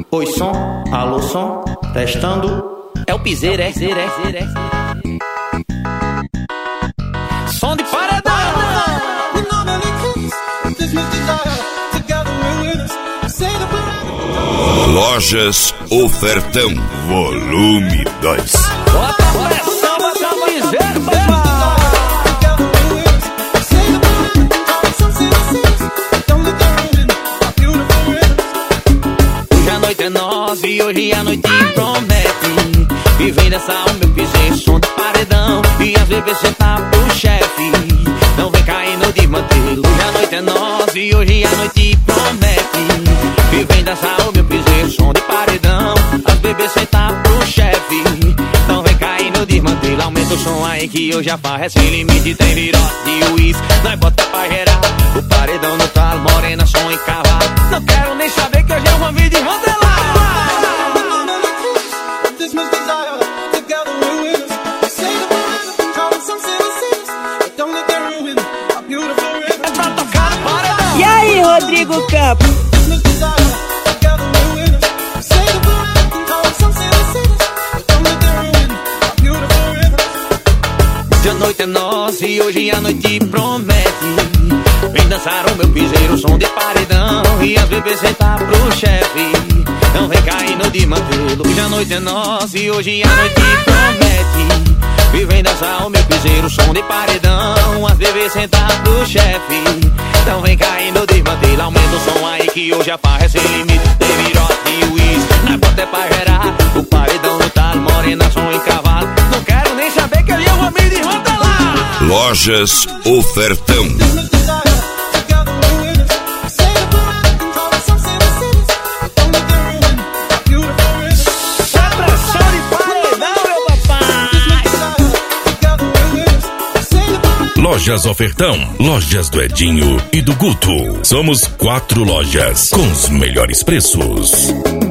Oi, som, alô, som, testando. É o piseiro, é? Som de paredão. Lojas Ofertão, volume 2. Bota a pressão, bota o piseiro, papai. Hoje a noite é nossa e hoje a noite promete. E vem dançar o meu piseiro, som de paredão. E às vezes sentar pro chefe, não vem caindo de mantelo. Hoje a noite é nossa e hoje a noite promete. E vem dançar o meu piseiro, som de paredão. As bebês sentar pro chefe, não vem caindo de mantelo. Aumenta o som aí que hoje a farra é sem limite. Tem virote de uísque, nós bota pra gerar. O paredão no talo, morena, som em cavalo. Não quero nem saber que hoje eu vou me desmantelar. E aí, Rodrigo Campos? Hoje a noite é nossa e hoje a noite promete. Vem dançar o meu piseiro, som de paredão. E as bebês sentar pro chefe, não vem caindo de mantelo. Hoje a noite é nossa e hoje a noite promete. E vem dançar o meu piseiro, som de paredão. As bebês sentar pro chefe, não vem caindo de mantelo. Aumenta o som aí que hoje a farra é sem limite. Tem virote e uísque, nós bota é pra gerar. O paredão no talo, morena, som em cavalo. Não quero nem saber que eu vou me desmantelar. Lojas Ofertão. Lojas Ofertão, lojas do Edinho e do Guto. Somos 4 lojas com os melhores preços.